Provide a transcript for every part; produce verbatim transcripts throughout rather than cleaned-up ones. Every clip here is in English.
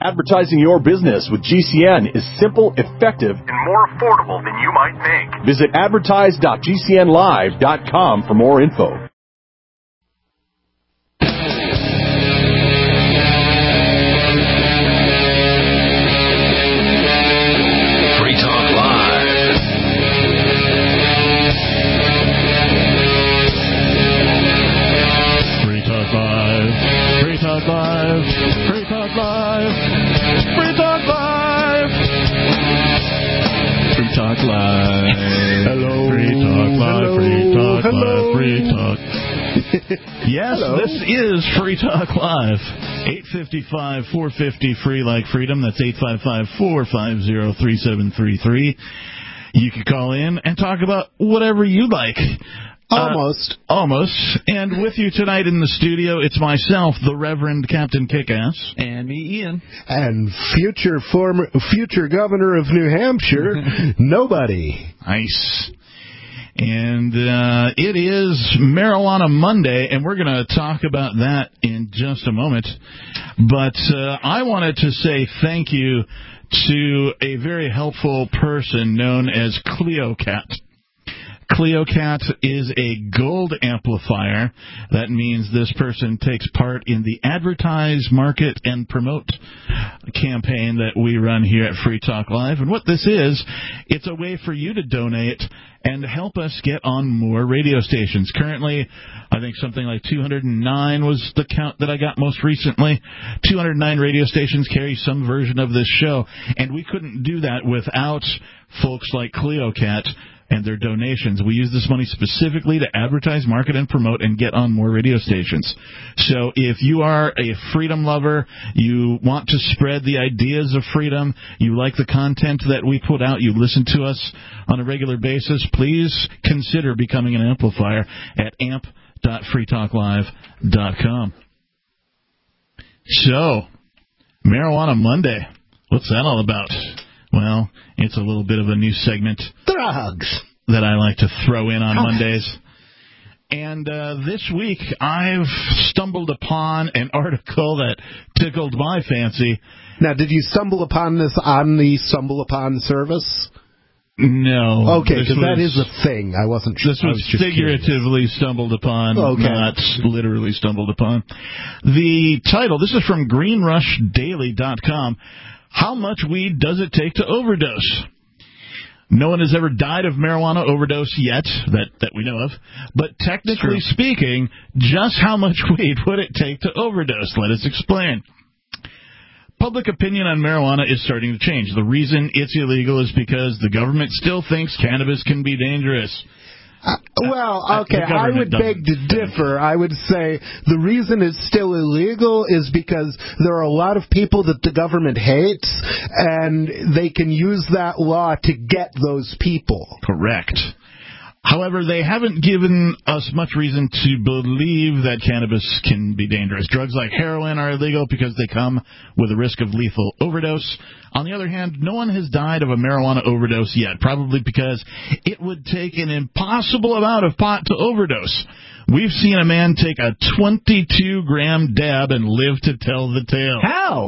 Advertising your business with G C N is simple, effective, and more affordable than you might think. Visit advertise dot g c n live dot com for more info. Free Talk Live. Free Talk Live. Free Talk Live. Free Talk Live. Free Talk Live. Free Talk Live. Hello. Free Talk Live. Hello. Free Talk Hello. Live. Free Talk. Yes, Hello. This is Free Talk Live. eight five five, four five zero, free like freedom. That's eight five five, four five zero, three seven three three. You can call in and talk about whatever you like. Almost. Uh, almost. And with you tonight in the studio, it's myself, the Reverend Captain Kickass. And me, Ian. And future former future governor of New Hampshire, nobody. Nice. And uh, it is Marijuana Monday, and we're going to talk about that in just a moment. But uh, I wanted to say thank you to a very helpful person known as CleoCat. CleoCat is a gold amplifier. That means this person takes part in the advertise, market, and promote campaign that we run here at Free Talk Live. And what this is, it's a way for you to donate and help us get on more radio stations. Currently, I think something like two hundred nine was the count that I got most recently. two hundred nine radio stations carry some version of this show, and we couldn't do that without folks like CleoCat and their donations. We use this money specifically to advertise, market, and promote and get on more radio stations. So if you are a freedom lover, you want to spread the ideas of freedom, you like the content that we put out, you listen to us on a regular basis, please consider becoming an amplifier at amp dot free talk live dot com. So, Marijuana Monday. What's that all about? Well, it's a little bit of a new segment. Drugs. That I like to throw in on Mondays. And uh, this week, I've stumbled upon an article that tickled my fancy. Now, did you stumble upon this on the Stumble Upon service? No. Okay, because that is a thing. I wasn't sure. This was, was figuratively curious. Stumbled upon, okay. Not literally stumbled upon. The title, this is from green rush daily dot com. How much weed does it take to overdose? No one has ever died of marijuana overdose yet, that, that we know of. But technically speaking, just how much weed would it take to overdose? Let us explain. Public opinion on marijuana is starting to change. The reason it's illegal is because the government still thinks cannabis can be dangerous. Uh, well, okay, I would beg to differ. I would say the reason it's still illegal is because there are a lot of people that the government hates, and they can use that law to get those people. Correct. However, they haven't given us much reason to believe that cannabis can be dangerous. Drugs like heroin are illegal because they come with a risk of lethal overdose. On the other hand, no one has died of a marijuana overdose yet, probably because it would take an impossible amount of pot to overdose. We've seen a man take a twenty-two gram dab and live to tell the tale. How?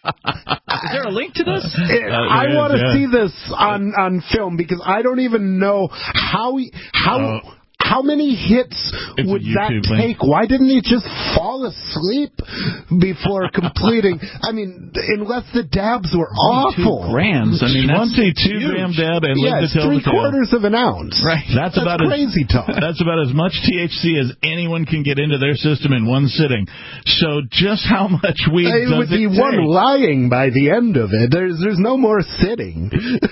Is there a link to this? Uh, I want to yeah. see this on, on film, because I don't even know how he, how... Uh, How many hits it's would that link. take? Why didn't he just fall asleep before completing? I mean, unless the dabs were awful. grams. I mean, twenty-two gram dab and yeah, live to tell the tale. three quarters of an ounce. Right. That's, that's about crazy as, talk. That's about as much T H C as anyone can get into their system in one sitting. So just how much weed it does would it be take? one lying by the end of it. There's there's no more sitting.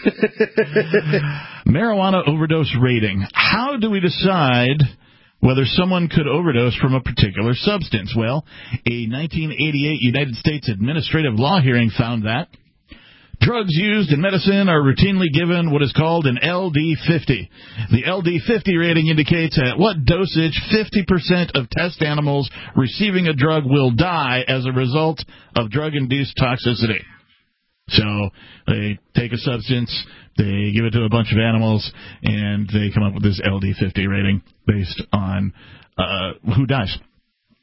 Marijuana overdose rating. How do we decide whether someone could overdose from a particular substance? Well, a nineteen eighty-eight United States administrative law hearing found that drugs used in medicine are routinely given what is called an L D fifty. The L D fifty rating indicates at what dosage fifty percent of test animals receiving a drug will die as a result of drug-induced toxicity. So they take a substance, they give it to a bunch of animals, and they come up with this L D fifty rating based on uh, who dies.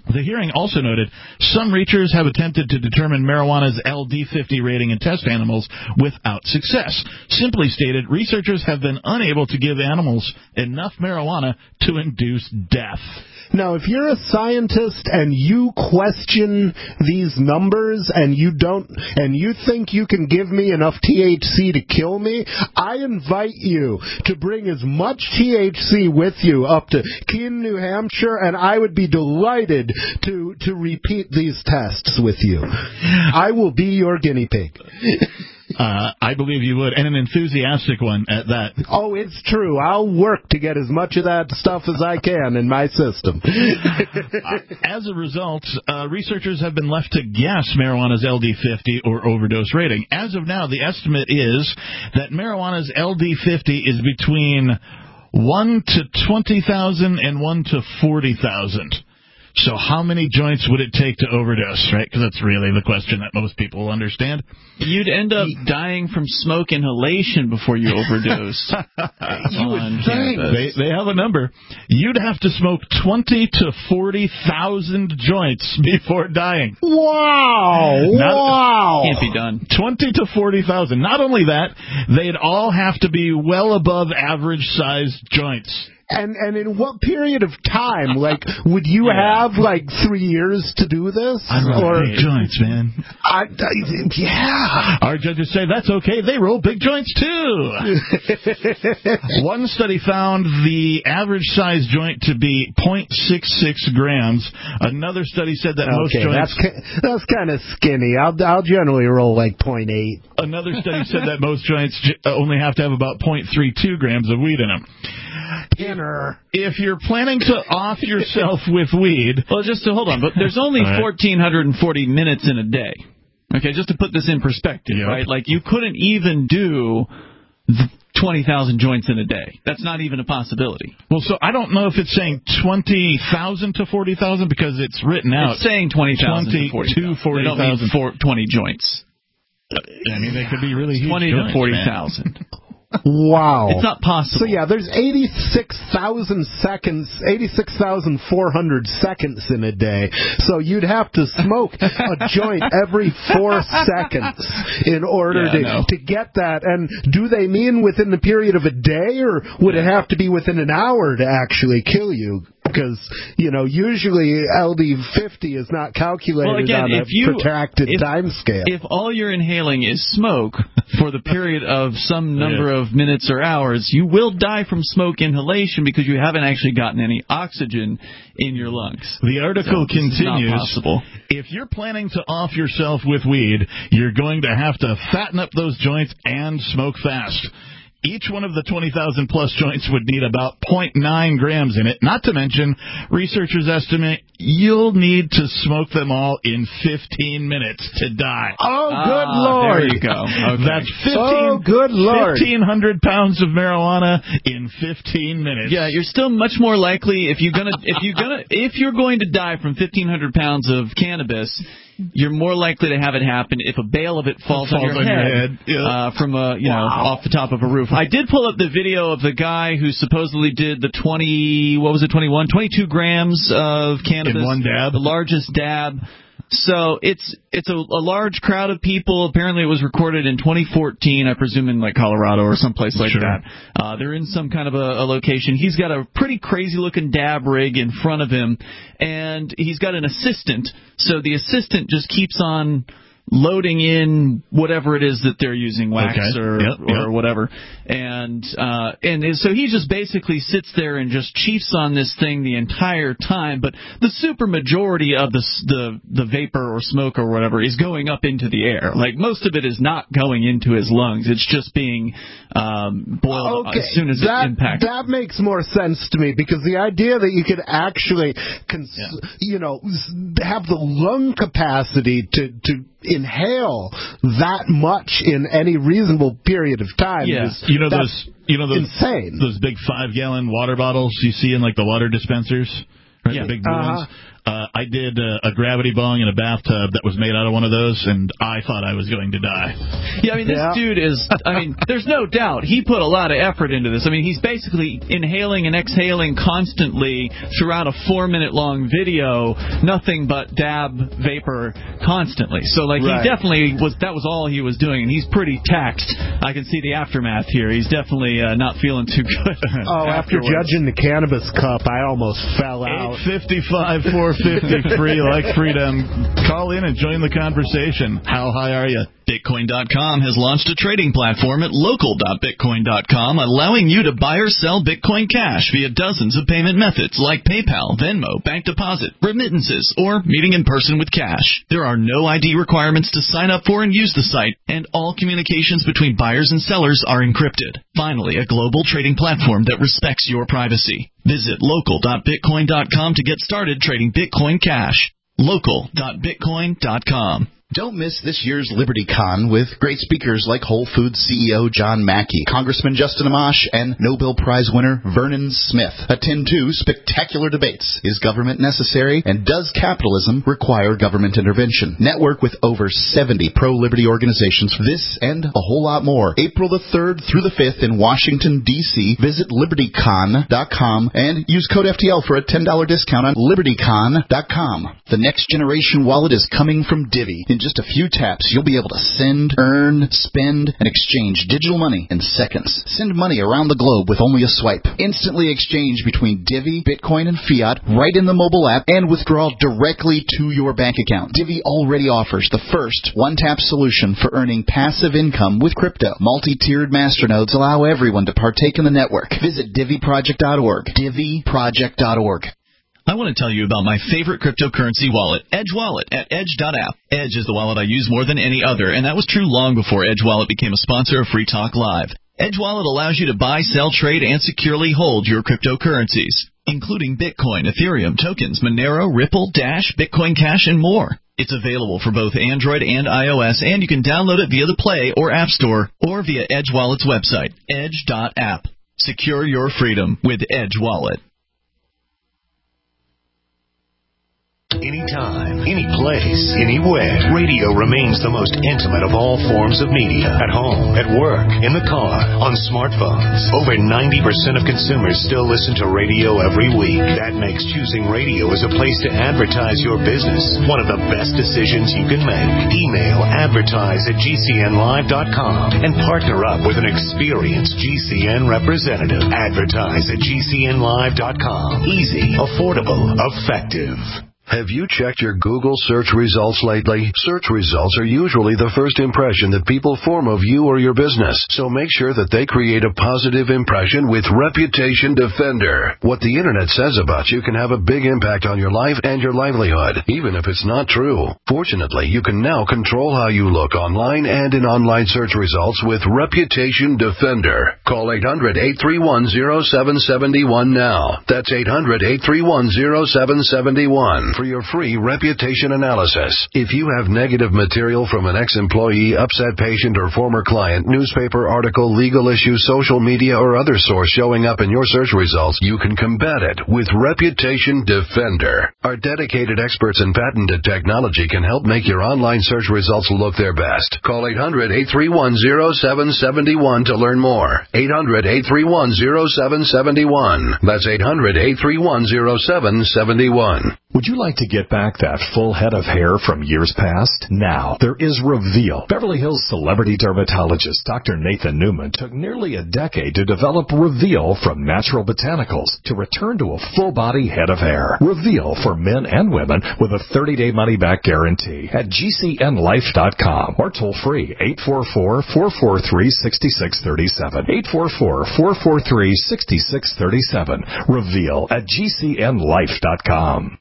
The hearing also noted some researchers have attempted to determine marijuana's L D fifty rating in test animals without success. Simply stated, researchers have been unable to give animals enough marijuana to induce death. Now, if you're a scientist and you question these numbers and you don't, and you think you can give me enough T H C to kill me, I invite you to bring as much T H C with you up to Keene, New Hampshire, and I would be delighted to to repeat these tests with you. I will be your guinea pig. Uh, I believe you would, and an enthusiastic one at that. Oh, it's true. I'll work to get as much of that stuff as I can in my system. uh, as a result, uh, researchers have been left to guess marijuana's L D fifty or overdose rating. As of now, the estimate is that marijuana's L D fifty is between one to twenty thousand and one to forty thousand. So how many joints would it take to overdose, right? Because that's really the question that most people will understand. You'd end up dying from smoke inhalation before you overdosed. You would think. They, they have a number. You'd have to smoke twenty to forty thousand joints before dying. Wow! Not, wow! Can't be done. twenty to forty thousand. Not only that, they'd all have to be well above average-sized joints. And and in what period of time? Like, would you yeah. have, like, three years to do this? I roll or big joints, man. I, I, yeah. Our judges say that's okay. They roll big joints, too. One study found the average size joint to be zero point six six grams. Another study said that okay, most joints... That's, that's kind of skinny. I'll, I'll generally roll, like, zero point eight. Another study said that most joints only have to have about zero point three two grams of weed in them. Pinner. If you're planning to off yourself with weed... Well, just to hold on, but there's only right. one thousand four hundred forty minutes in a day. Okay, just to put this in perspective, yep. right? Like, you couldn't even do twenty thousand joints in a day. That's not even a possibility. Well, so I don't know if it's saying twenty thousand to forty thousand because it's written out. It's saying twenty thousand to forty thousand. forty thousand. They don't mean for twenty joints. I mean, they could be really huge twenty joints, to forty thousand. Wow. It's not possible. So, yeah, there's eighty-six thousand seconds, eighty-six thousand four hundred seconds in a day. So you'd have to smoke a joint every four seconds in order yeah, to, to get that. And do they mean within the period of a day, or would it have to be within an hour to actually kill you? Because, you know, usually L D fifty is not calculated well, again, on if a you, protracted if, time scale. If all you're inhaling is smoke for the period of some number yeah. of minutes or hours, you will die from smoke inhalation because you haven't actually gotten any oxygen in your lungs. The article so continues, not possible. If you're planning to off yourself with weed, you're going to have to fatten up those joints and smoke fast. Each one of the twenty thousand plus joints would need about zero point nine grams in it. Not to mention, researchers estimate you'll need to smoke them all in fifteen minutes to die. Oh, good ah, Lord. There you go. Okay. That's fifteen, oh, good Lord. fifteen hundred pounds of marijuana in fifteen minutes. Yeah, you're still much more likely if you're gonna if you're gonna if you're going to die from fifteen hundred pounds of cannabis. You're more likely to have it happen if a bale of it falls, falls on your on head, your head. Yeah. uh, from a you wow. know off the top of a roof. I did pull up the video of the guy who supposedly did the twenty what was it twenty-one twenty-two grams of cannabis in one dab, the largest dab. So it's it's a, a large crowd of people. Apparently, it was recorded in twenty fourteen, I presume in like Colorado or someplace like sure. that. Uh, they're in some kind of a, a location. He's got a pretty crazy-looking dab rig in front of him, and he's got an assistant. So the assistant just keeps on loading in whatever it is that they're using, wax okay. or yep, or yep. whatever, and uh, and so he just basically sits there and just chiefs on this thing the entire time. But the super majority of the the the vapor or smoke or whatever is going up into the air. Like most of it is not going into his lungs. It's just being um, boiled okay. as soon as that, it impacts. That makes more sense to me because the idea that you could actually, cons- yeah. you know, have the lung capacity to to inhale that much in any reasonable period of time yeah. is you know those you know those insane. Those big five gallon water bottles you see in like the water dispensers, right? Yeah. The big blue uh-huh. ones. Uh, I did uh, a gravity bong in a bathtub that was made out of one of those, and I thought I was going to die. Yeah, I mean, this yeah. dude is, I mean, there's no doubt he put a lot of effort into this. I mean, he's basically inhaling and exhaling constantly throughout a four-minute long video, nothing but dab vapor constantly. So, like, right. he definitely was, that was all he was doing, and he's pretty taxed. I can see the aftermath here. He's definitely uh, not feeling too good. Oh, after judging the cannabis cup, I almost fell out. eight fifty-five, four fifty, free like freedom. Call in and join the conversation. How high are you? Bitcoin dot com has launched a trading platform at local dot bitcoin dot com, allowing you to buy or sell Bitcoin Cash via dozens of payment methods like PayPal, Venmo, bank deposit, remittances, or meeting in person with cash. There are no I D requirements to sign up for and use the site, and all communications between buyers and sellers are encrypted. Finally, a global trading platform that respects your privacy. Visit local dot bitcoin dot com to get started trading Bitcoin Cash. local dot bitcoin dot com. Don't miss this year's LibertyCon with great speakers like Whole Foods C E O John Mackey, Congressman Justin Amash, and Nobel Prize winner Vernon Smith. Attend two spectacular debates. Is government necessary? And does capitalism require government intervention? Network with over seventy pro-liberty organizations for this and a whole lot more. April the third through the fifth in Washington, D C Visit liberty con dot com and use code F T L for a ten dollars discount on liberty con dot com. The next generation wallet is coming from Divvy. In just a few taps, you'll be able to send, earn, spend, and exchange digital money in seconds. Send money around the globe with only a swipe. Instantly exchange between Divvy, Bitcoin, and fiat right in the mobile app and withdraw directly to your bank account. Divvy already offers the first one-tap solution for earning passive income with crypto. Multi-tiered masternodes allow everyone to partake in the network. Visit divvy project dot org. divvy project dot org. I want to tell you about my favorite cryptocurrency wallet, Edge Wallet, at edge dot app. Edge is the wallet I use more than any other, and that was true long before Edge Wallet became a sponsor of Free Talk Live. Edge Wallet allows you to buy, sell, trade, and securely hold your cryptocurrencies, including Bitcoin, Ethereum, tokens, Monero, Ripple, Dash, Bitcoin Cash, and more. It's available for both Android and iOS, and you can download it via the Play or App Store or via Edge Wallet's website, edge dot app. Secure your freedom with Edge Wallet. Anytime, any place, anywhere. Radio remains the most intimate of all forms of media. At home, at work, in the car, on smartphones. Over ninety percent of consumers still listen to radio every week. That makes choosing radio as a place to advertise your business one of the best decisions you can make. Email advertise at G C N live dot com and partner up with an experienced G C N representative. Advertise at G C N live dot com. Easy, affordable, effective. Have you checked your Google search results lately? Search results are usually the first impression that people form of you or your business, so make sure that they create a positive impression with Reputation Defender. What the internet says about you can have a big impact on your life and your livelihood, even if it's not true. Fortunately, you can now control how you look online and in online search results with Reputation Defender. Call eight hundred, eight three one, zero seven seven one now. That's eight hundred, eight three one, zero seven seven one. For your free reputation analysis. If you have negative material from an ex-employee, upset patient, or former client, newspaper article, legal issue, social media, or other source showing up in your search results, you can combat it with Reputation Defender. Our dedicated experts in patented technology can help make your online search results look their best. Call eight hundred, eight three one, zero seven seven one to learn more. eight hundred, eight three one, zero seven seven one. That's eight hundred, eight three one, zero seven seven one. Would you like to get back that full head of hair from years past? Now, there is Reveal. Beverly Hills celebrity dermatologist Doctor Nathan Newman took nearly a decade to develop Reveal from natural botanicals to return to a full-body head of hair. Reveal for men and women with a thirty-day money-back guarantee at G C N life dot com or toll-free eight four four, four four three, six six three seven. eight four four, four four three, six six three seven. Reveal at G C N life dot com.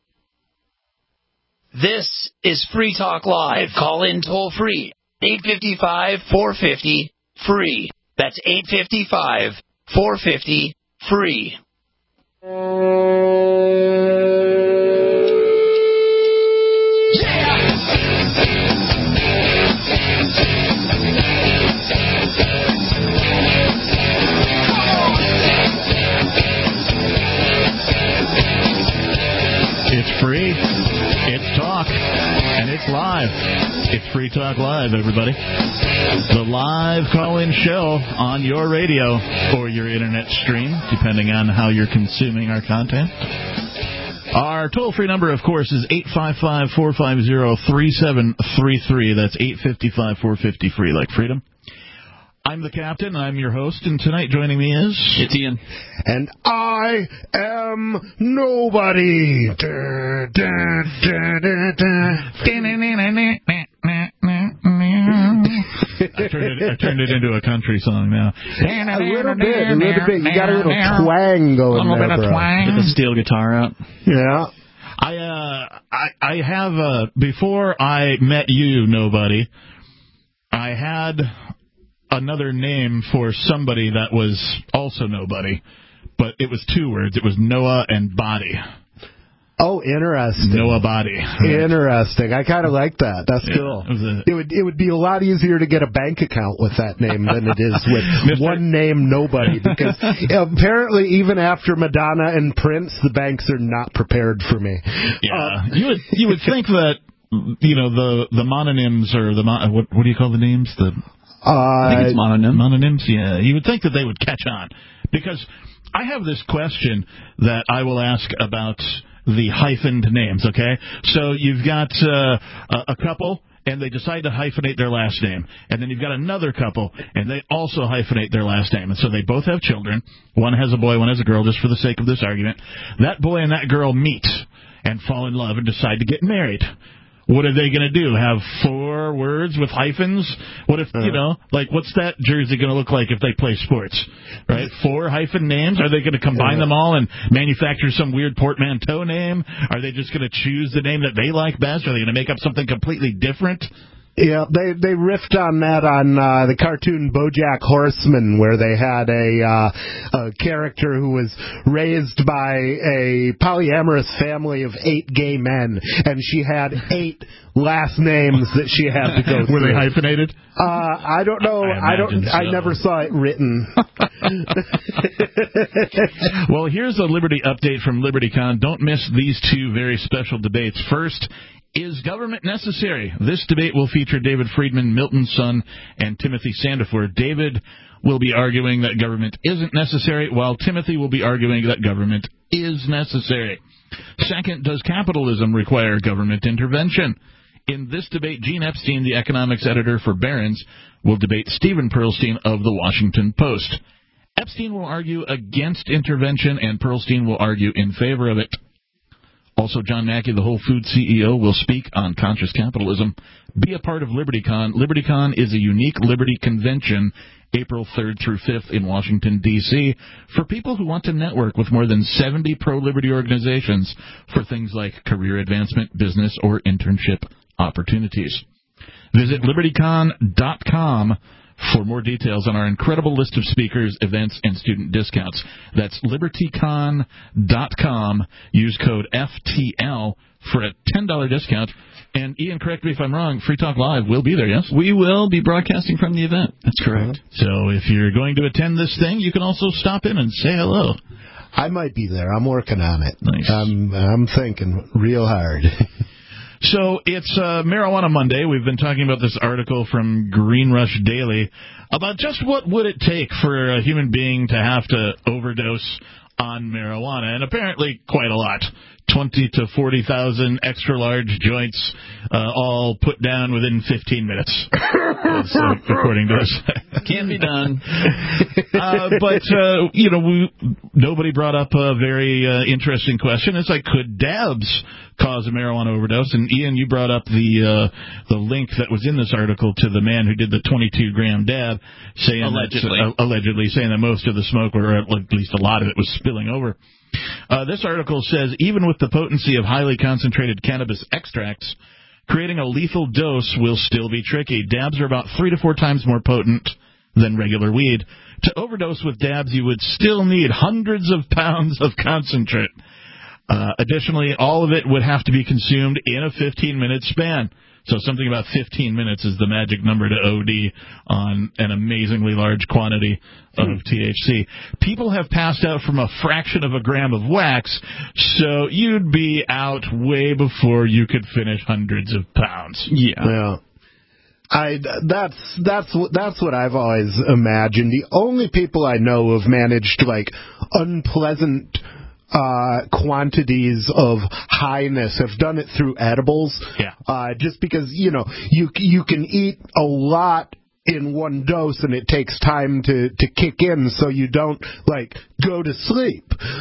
This is Free Talk Live. Call in toll free. eight five five, four five zero, free. That's eight five five, four five zero, free. It's free. Free Talk Live, everybody. The live call-in show on your radio or your internet stream, depending on how you're consuming our content. Our toll-free number, of course, is eight five five, four five zero, three seven three three. That's eight five five, four five zero, free, like freedom. I'm the captain. I'm your host, and tonight joining me is... It's Ian. And I am nobody. Da, da, da, da, da. I, turned it, I turned it into a country song now. A little bit, a little bit. You got a little twang going a little there, bit of bro. twang. Get the steel guitar out. Yeah. I, uh, I, I have, uh, before I met you, nobody, I had... another name for somebody that was also nobody, but it was two words. It was Noah and Body. Oh, interesting. Noah Body. Right. Interesting. I kind of like that. That's yeah, cool. It, was a, it would it would be a lot easier to get a bank account with that name than it is with one name, Nobody, because apparently even after Madonna and Prince, the banks are not prepared for me. Yeah, uh, you would you would think that you know the the mononyms or the what what do you call the names the Uh, I think it's mononym. Mononyms, yeah. You would think that they would catch on. Because I have this question that I will ask about the hyphened names, okay? So you've got uh, a couple, and they decide to hyphenate their last name. And then you've got another couple, and they also hyphenate their last name. And so they both have children. One has a boy, one has a girl, just for the sake of this argument. That boy and that girl meet and fall in love and decide to get married. What are they going to do? Have four words with hyphens? What if, you know, like, what's that jersey going to look like if they play sports? Right? Four hyphen names? Are they going to combine them all and manufacture some weird portmanteau name? Are they just going to choose the name that they like best? Are they going to make up something completely different? Yeah, they they riffed on that on uh, the cartoon BoJack Horseman, where they had a, uh, a character who was raised by a polyamorous family of eight gay men, and she had eight last names that she had to go through. Were they hyphenated? Uh, I don't know. I, I don't. So. I never saw it written. Well, here's a Liberty update from LibertyCon. Don't miss these two very special debates. First, is government necessary? This debate will feature David Friedman, Milton Sun, and Timothy Sandefur. David will be arguing that government isn't necessary, while Timothy will be arguing that government is necessary. Second, does capitalism require government intervention? In this debate, Gene Epstein, the economics editor for Barron's, will debate Stephen Pearlstein of the Washington Post. Epstein will argue against intervention, and Pearlstein will argue in favor of it. Also, John Mackey, the Whole Foods C E O, will speak on conscious capitalism. Be a part of LibertyCon. LibertyCon is a unique Liberty convention, April third through fifth in Washington, D C, for people who want to network with more than seventy pro-liberty organizations for things like career advancement, business, or internship opportunities. Visit liberty con dot com for more details on our incredible list of speakers, events, and student discounts. That's liberty con dot com. Use code F T L for a ten dollars discount. And, Ian, correct me if I'm wrong, Free Talk Live will be there, yes? We will be broadcasting from the event. That's correct. So if you're going to attend this thing, you can also stop in and say hello. I might be there. I'm working on it. Nice. I'm, I'm thinking real hard. So it's uh, Marijuana Monday. We've been talking about this article from Green Rush Daily about just what would it take for a human being to have to overdose on marijuana, and apparently quite a lot. twenty to forty thousand extra-large joints, uh, all put down within fifteen minutes, That's, uh, according to this. Can't be done. uh, but, uh, you know, we, nobody brought up a very uh, interesting question. It's like, could dabs cause a marijuana overdose? And, Ian, you brought up the uh, the link that was in this article to the man who did the twenty-two gram dab, saying allegedly. That, uh, allegedly saying that most of the smoke, or at least a lot of it, was spilling over. Uh, this article says, even with the potency of highly concentrated cannabis extracts, creating a lethal dose will still be tricky. Dabs are about three to four times more potent than regular weed. To overdose with dabs, you would still need hundreds of pounds of concentrate. Uh, additionally, all of it would have to be consumed in a fifteen-minute span. So something about fifteen minutes is the magic number to O D on an amazingly large quantity of T H C. People have passed out from a fraction of a gram of wax, so you'd be out way before you could finish hundreds of pounds. Yeah. Yeah. I that's that's that's what I've always imagined. The only people I know who have managed like unpleasant uh quantities of highness have done it through edibles. Yeah. Uh just because, you know, you you can eat a lot in one dose and it takes time to to kick in, so you don't like go to sleep.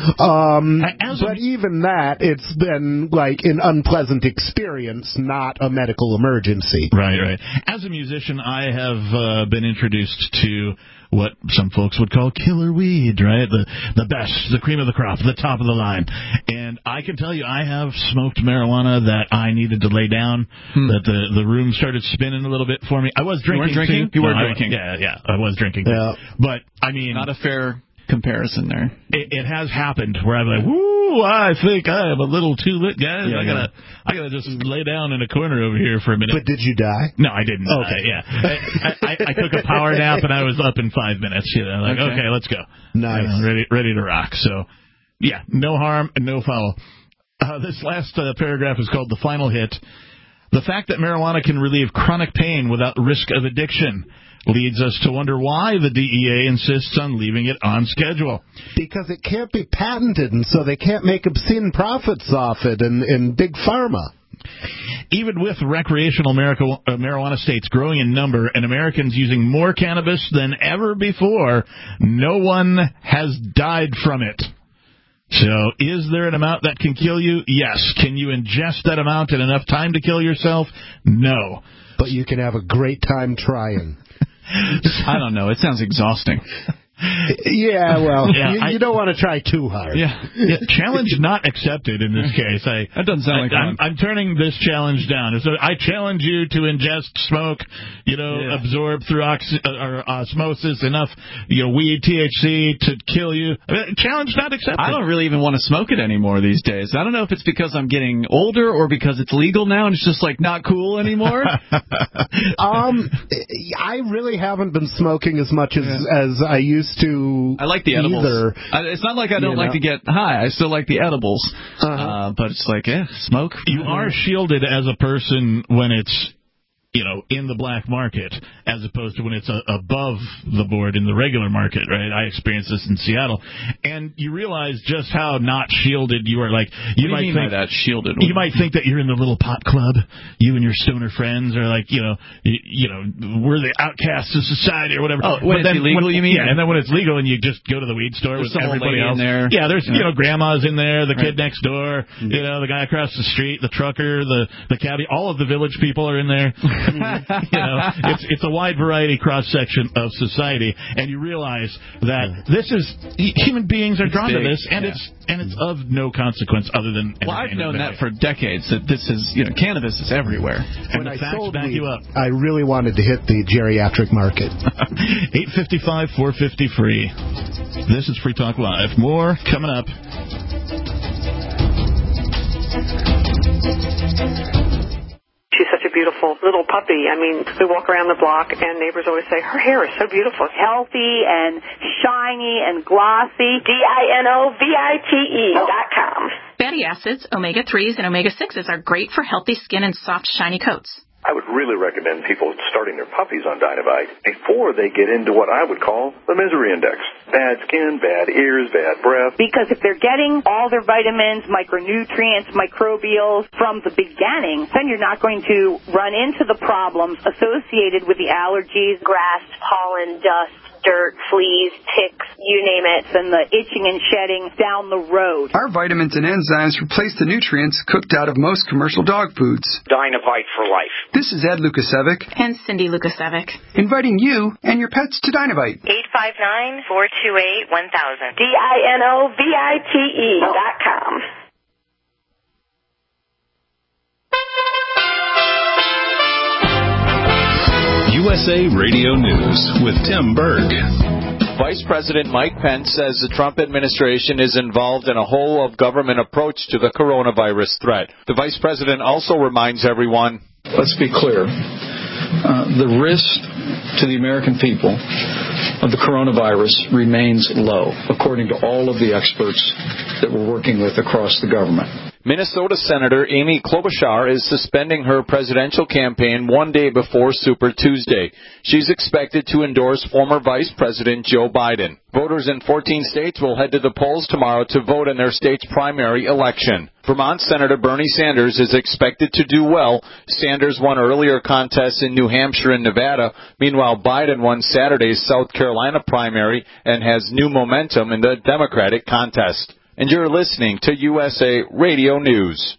Um As but a, even that, it's been like an unpleasant experience, not a medical emergency. Right, right. As a musician, I have uh, been introduced to what some folks would call killer weed, right? The the best, the cream of the crop, the top of the line. And I can tell you, I have smoked marijuana that I needed to lay down, hmm. that the, the room started spinning a little bit for me. I was drinking, you weren't drinking? too. You were no, drinking. I, yeah, yeah, I was drinking. Yeah. But, I mean... Not a fair comparison there. It, it has happened where I'm like, woo, I think I am a little too lit, guys. Yeah, I gotta, yeah. I gotta just lay down in a corner over here for a minute. But did you die? No, I didn't. Okay. Uh, yeah, I, I, I took a power nap and I was up in five minutes. You know, like okay, okay let's go. Nice, you know, ready, ready to rock. So, yeah, no harm and no foul. Uh, this last uh, paragraph is called "The Final Hit." The fact that marijuana can relieve chronic pain without risk of addiction leads us to wonder why the D E A insists on leaving it on schedule. Because it can't be patented, and so they can't make obscene profits off it in, in big pharma. Even with recreational marijuana states growing in number and Americans using more cannabis than ever before, no one has died from it. So, is there an amount that can kill you? Yes. Can you ingest that amount in enough time to kill yourself? No. But you can have a great time trying. I don't know. It sounds exhausting. Yeah, well, yeah, you, I, you don't want to try too hard. Yeah, yeah, challenge not accepted in this case. I, that doesn't sound I, like I'm, I'm turning this challenge down. So I challenge you to ingest, smoke, you know, yeah. absorb through oxy, uh, or osmosis enough, you know, weed, T H C to kill you. I mean, challenge not accepted. I don't really even want to smoke it anymore these days. I don't know if it's because I'm getting older or because it's legal now and it's just like not cool anymore. um, I really haven't been smoking as much as yeah. as I used to. I like the edibles. Either, I, it's not like I don't like know. to get high. I still like the edibles. Uh-huh. Uh, but it's like, yeah, smoke. You are shielded as a person when it's, you know, in the black market, as opposed to when it's a, above the board in the regular market, right? I experienced this in Seattle, and you realize just how not shielded you are. Like, you what might do you think mean by that shielded. You might think that you're in the little pot club. You and your stoner friends are like, you know, you, you know, we're the outcasts of society or whatever. Oh, when but it's then, illegal, when, you mean? Yeah, and then when it's legal and you just go to the weed store there's with everybody else. In there. Yeah, there's yeah. you know, grandma's in there, the right. kid next door, mm-hmm. you know, the guy across the street, the trucker, the the cabbie. All of the village people are in there. You know, it's it's a wide variety cross section of society, and you realize that this is human beings are it's drawn big. to this, and yeah. it's and it's of no consequence other than. Well, I've known that for decades. That this is you know cannabis is everywhere. And when the I facts sold back weed, you up. I really wanted to hit the geriatric market. eight fifty-five, four fifty free. This is Free Talk Live. More coming up. She's such a beautiful little puppy. I mean, we walk around the block, and neighbors always say, her hair is so beautiful. Healthy and shiny and glossy. D I N O V I T E dot com. Fatty acids, omega threes, and omega sixes are great for healthy skin and soft, shiny coats. I would really recommend people starting their puppies on Dynavite before they get into what I would call the misery index. Bad skin, bad ears, bad breath. Because if they're getting all their vitamins, micronutrients, microbials from the beginning, then you're not going to run into the problems associated with the allergies, grass, pollen, dust, dirt, fleas, ticks, you name it, and the itching and shedding down the road. Our vitamins and enzymes replace the nutrients cooked out of most commercial dog foods. Dynavite for life. This is Ed Lukasevic. And Cindy Lukasevic. Inviting you and your pets to Dynavite. eight five nine, four two eight, one thousand. D I N O V I T E dot com. U S A Radio News with Tim Berg. Vice President Mike Pence says the Trump administration is involved in a whole-of-government approach to the coronavirus threat. The vice president also reminds everyone, let's be clear, uh, the risk to the American people of the coronavirus remains low, according to all of the experts that we're working with across the government. Minnesota Senator Amy Klobuchar is suspending her presidential campaign one day before Super Tuesday. She's expected to endorse former Vice President Joe Biden. Voters in fourteen states will head to the polls tomorrow to vote in their state's primary election. Vermont Senator Bernie Sanders is expected to do well. Sanders won earlier contests in New Hampshire and Nevada. Meanwhile, Biden won Saturday's South Carolina primary and has new momentum in the Democratic contest. And you're listening to U S A Radio News.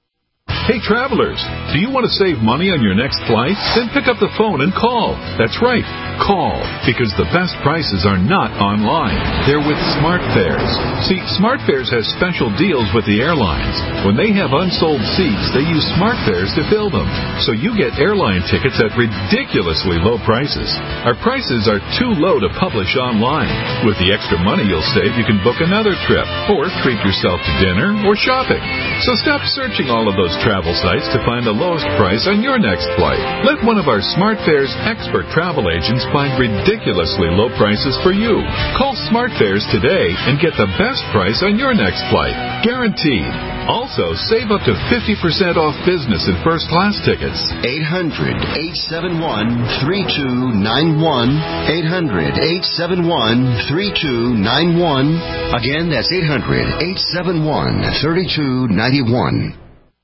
Hey, travelers, do you want to save money on your next flight? Then pick up the phone and call. That's right, call, because the best prices are not online. They're with SmartFares. See, SmartFares has special deals with the airlines. When they have unsold seats, they use SmartFares to fill them. So you get airline tickets at ridiculously low prices. Our prices are too low to publish online. With the extra money you'll save, you can book another trip, or treat yourself to dinner or shopping. So stop searching all of those travel sites to find the lowest price on your next flight. Let one of our SmartFares expert travel agents find ridiculously low prices for you. Call SmartFares today and get the best price on your next flight. Guaranteed. Also, save up to fifty percent off business and first class tickets. eight hundred, eight seven one, three two nine one. eight hundred, eight seven one, three two nine one. Again, that's eight hundred, eight seven one, three two nine one.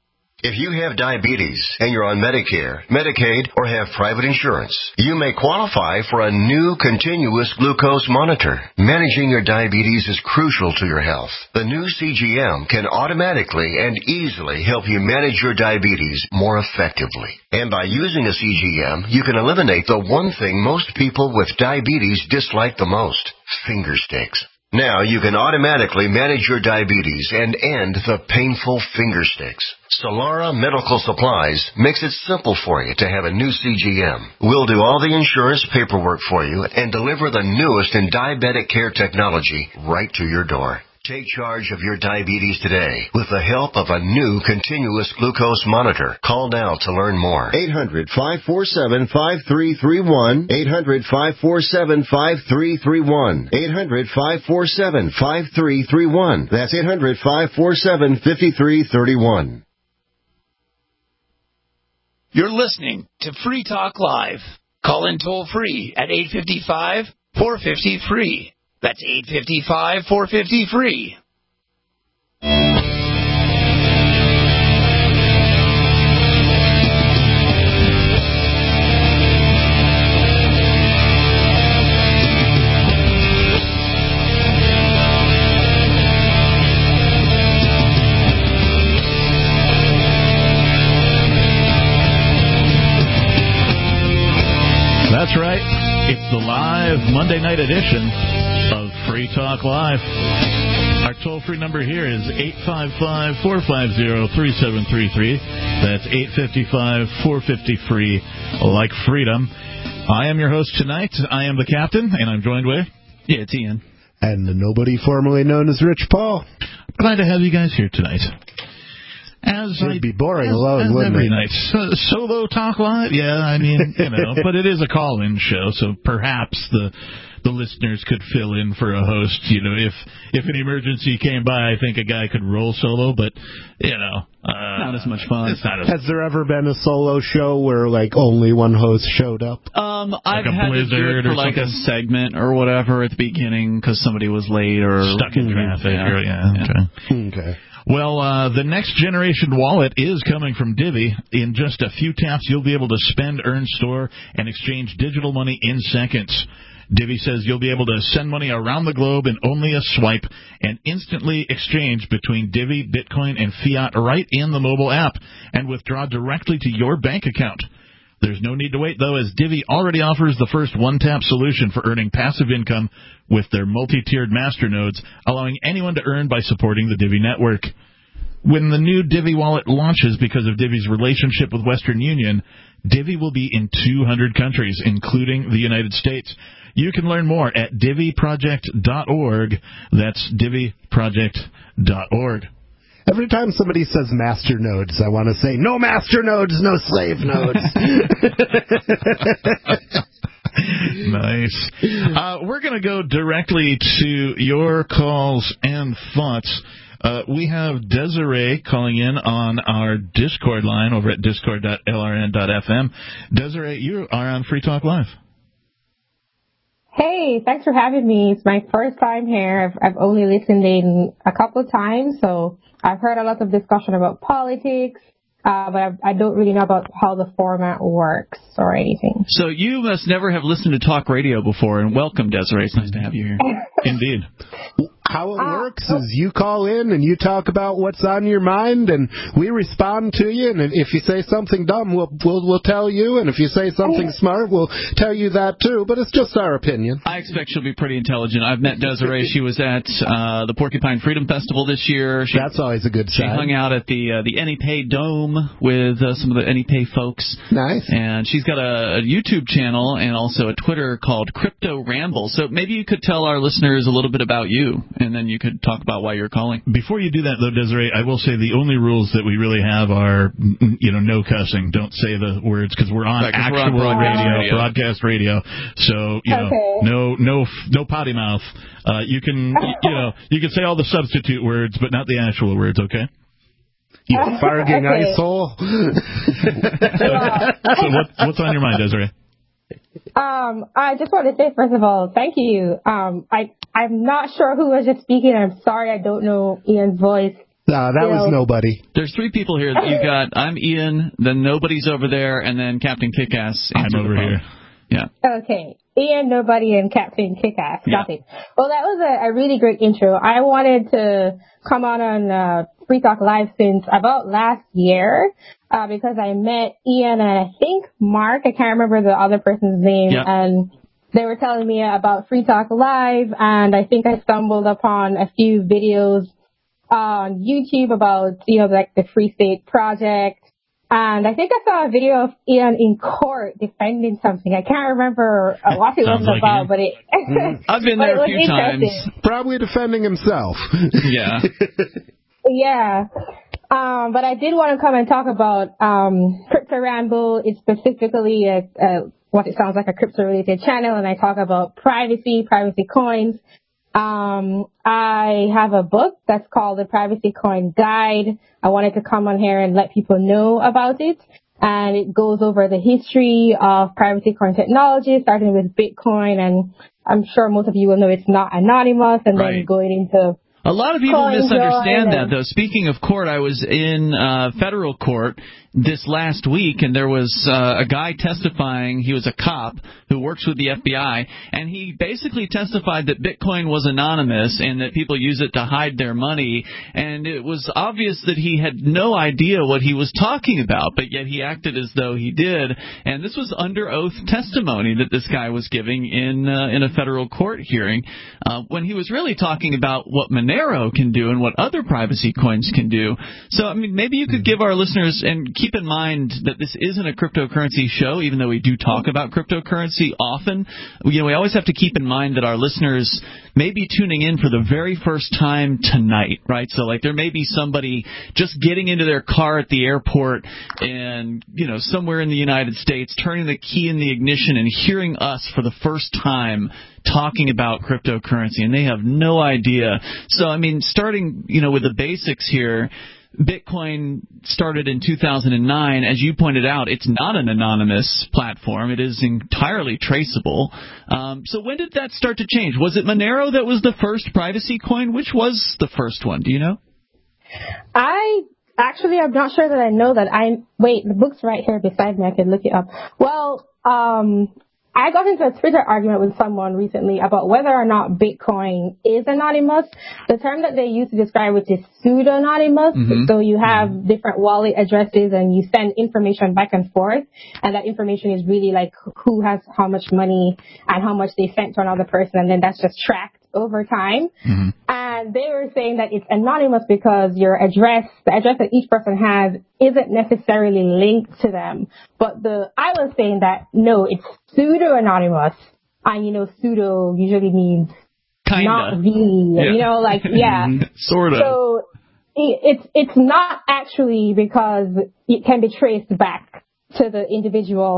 If you have diabetes and you're on Medicare, Medicaid, or have private insurance, you may qualify for a new continuous glucose monitor. Managing your diabetes is crucial to your health. The new C G M can automatically and easily help you manage your diabetes more effectively. And by using a C G M, you can eliminate the one thing most people with diabetes dislike the most: finger sticks. Now you can automatically manage your diabetes and end the painful finger sticks. Solara Medical Supplies makes it simple for you to have a new C G M. We'll do all the insurance paperwork for you and deliver the newest in diabetic care technology right to your door. Take charge of your diabetes today with the help of a new continuous glucose monitor. Call now to learn more. eight hundred, five four seven, five three three one. eight hundred, five four seven, five three three one. eight hundred, five four seven, five three three one. That's eight hundred, five four seven, five three three one. You're listening to Free Talk Live. Call in toll free at eight five five, four five zero, free. That's eight five five, four five zero, free. That's right. It's the live Monday night edition of Free Talk Live. Our toll-free number here is eight five five, four five zero, three seven three three. That's eight five five, four five zero, free, like freedom. I am your host tonight. I am the captain, and I'm joined with... Yeah, it's Ian. And the nobody formerly known as Rich Paul. Glad to have you guys here tonight. As It'd I, be boring as, alone, as wouldn't every it? night. So, solo talk live? Yeah, I mean, you know, but it is a call-in show, so perhaps the the listeners could fill in for a host. You know, if if an emergency came by, I think a guy could roll solo, but, you know. Uh, not as much fun. It's not as Has there ever been a solo show where, like, only one host showed up? Um, like I've a had to do it for, like, something? a segment or whatever at the beginning because somebody was late or... Stuck in traffic. Yeah. Or, yeah, yeah. Okay. Okay. Well, uh, the next generation wallet is coming from Divvy. In just a few taps, you'll be able to spend, earn, store, and exchange digital money in seconds. Divvy says you'll be able to send money around the globe in only a swipe and instantly exchange between Divvy, Bitcoin, and fiat right in the mobile app and withdraw directly to your bank account. There's no need to wait, though, as Divvy already offers the first one-tap solution for earning passive income with their multi-tiered masternodes, allowing anyone to earn by supporting the Divvy network. When the new Divvy wallet launches because of Divvy's relationship with Western Union, Divvy will be in two hundred countries, including the United States. You can learn more at divvy project dot org. That's divvy project dot org. Every time somebody says master nodes, I want to say, no master nodes, no slave nodes. Nice. Uh, we're going to go directly to your calls and thoughts. Uh, we have Desiree calling in on our Discord line over at discord dot l r n dot f m. Desiree, you are on Free Talk Live. Hey, thanks for having me. It's my first time here. I've, I've only listened in a couple of times, so I've heard a lot of discussion about politics, uh, but I, I don't really know about how the format works or anything. So you must never have listened to talk radio before, and welcome, Desiree. It's nice to have you here. Indeed. How it works is you call in and you talk about what's on your mind, and we respond to you. And if you say something dumb, we'll we'll, we'll tell you. And if you say something smart, we'll tell you that too. But it's just our opinion. I expect she'll be pretty intelligent. I've met Desiree. She was at uh, the Porcupine Freedom Festival this year. She, That's always a good She sign. hung out at the uh, the Anypay Dome with uh, some of the Anypay folks. Nice. And she's got a, a YouTube channel and also a Twitter called Crypto Ramble. So maybe you could tell our listeners a little bit about you, and then you could talk about why you're calling. Before you do that, though, Desiree, I will say the only rules that we really have are, you know, no cussing. Don't say the words because we're on right, actual we're on broadcast radio, radio, broadcast radio. So, you okay. know, no, no, no potty mouth. Uh, you can, you know, you can say all the substitute words, but not the actual words. Okay. You farting Okay. eyesore. so, so what, what's on your mind, Desiree? Um, I just want to say, first of all, thank you. Um, I, I'm not sure who was just speaking. I'm sorry I don't know Ian's voice. Nah, that you was know. nobody. There's three people here that you got. I'm Ian, then Nobody's over there, and then Captain Kickass. I'm over here. Yeah. Okay. Ian, Nobody, and Captain Kickass. Got Yeah. it. Well, that was a, a really great intro. I wanted to come on on uh, Free Talk Live since about last year uh, because I met Ian and I think Mark. I can't remember the other person's name. Yeah. And they were telling me about Free Talk Live, and I think I stumbled upon a few videos on YouTube about, you know, like the Free State Project. And I think I saw a video of Ian in court defending something. I can't remember what it was like about, Ian. but it. I've been but there it a few was times. interesting. Probably defending himself. Yeah. Yeah. Um, but I did want to come and talk about um, Crypto Ramble. It's specifically a, a, what it sounds like a crypto-related channel, and I talk about privacy, privacy coins. Um, I have a book that's called the Privacy Coin Guide. I wanted to come on here and let people know about it. And it goes over the history of privacy coin technology, starting with Bitcoin. And I'm sure most of you will know it's not anonymous, and Right. then going into A lot of people Coin misunderstand join that, though. Speaking of court, I was in uh, federal court this last week, and there was uh, a guy testifying. He was a cop who works with the F B I, and he basically testified that Bitcoin was anonymous and that people use it to hide their money. And it was obvious that he had no idea what he was talking about, but yet he acted as though he did. And this was under oath testimony that this guy was giving in uh, in a federal court hearing uh, when he was really talking about what Monero can do and what other privacy coins can do. So, I mean, maybe you could give our listeners, and keep in mind that this isn't a cryptocurrency show, even though we do talk about cryptocurrency often. You know, we always have to keep in mind that our listeners may be tuning in for the very first time tonight, right? So, like, there may be somebody just getting into their car at the airport and, you know, somewhere in the United States, turning the key in the ignition and hearing us for the first time talking about cryptocurrency, and they have no idea. So, I mean, starting, you know, with the basics here, Bitcoin started in two thousand nine. As you pointed out, it's not an anonymous platform. It is entirely traceable. Um, so when did that start to change? Was it Monero that was the first privacy coin? Which was the first one? Do you know? I actually, I'm not sure that I know that. I wait, the book's right here beside me. I could look it up. Well, um, I got into a Twitter argument with someone recently about whether or not Bitcoin is anonymous. The term that they use to describe it is pseudo-anonymous. Mm-hmm. So you have mm-hmm. different wallet addresses and you send information back and forth. And that information is really like who has how much money and how much they sent to another person. And then that's just tracked over time. Mm-hmm. And they were saying that it's anonymous because your address, the address that each person has, isn't necessarily linked to them. But the I was saying that, no, it's pseudo-anonymous. And, you know, pseudo usually means Kinda. not really. Yeah. You know, like, yeah. Sort of. So it's, it's not actually because it can be traced back to the individual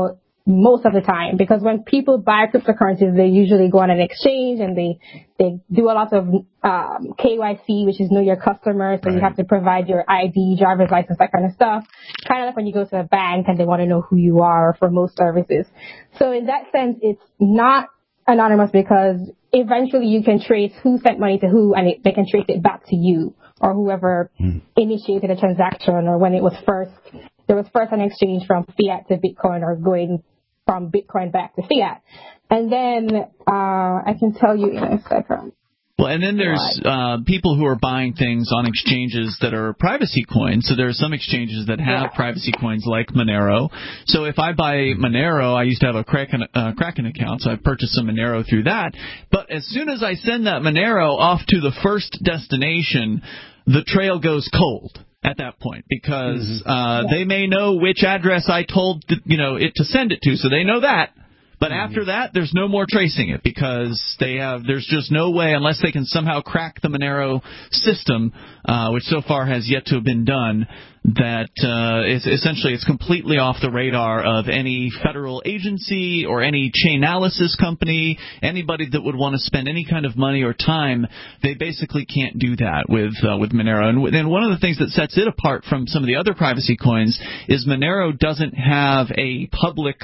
most of the time, because when people buy cryptocurrencies, they usually go on an exchange and they they do a lot of um, K Y C, which is know your customer. So right. you have to provide your I D, driver's license, that kind of stuff. Kind of like when you go to a bank and they want to know who you are for most services. So in that sense, it's not anonymous because eventually you can trace who sent money to who, and it, they can trace it back to you or whoever mm. initiated a transaction, or when it was first there was first an exchange from fiat to Bitcoin, or going from Bitcoin back to fiat. And then uh, I can tell you in a second. Well, and then there's uh, people who are buying things on exchanges that are privacy coins. So there are some exchanges that have yeah. privacy coins like Monero. So if I buy Monero, I used to have a Kraken, uh, Kraken account, so I purchased some Monero through that. But as soon as I send that Monero off to the first destination, the trail goes cold at that point, because mm-hmm. uh, yeah. they may know which address I told the, you know it to send it to, so they know that. But mm-hmm. after that, there's no more tracing it, because they have there's just no way, unless they can somehow crack the Monero system, uh, which so far has yet to have been done, that uh, it's, essentially it's completely off the radar of any federal agency or any Chainalysis company, anybody that would want to spend any kind of money or time. They basically can't do that with uh, with Monero. And, and one of the things that sets it apart from some of the other privacy coins is Monero doesn't have a public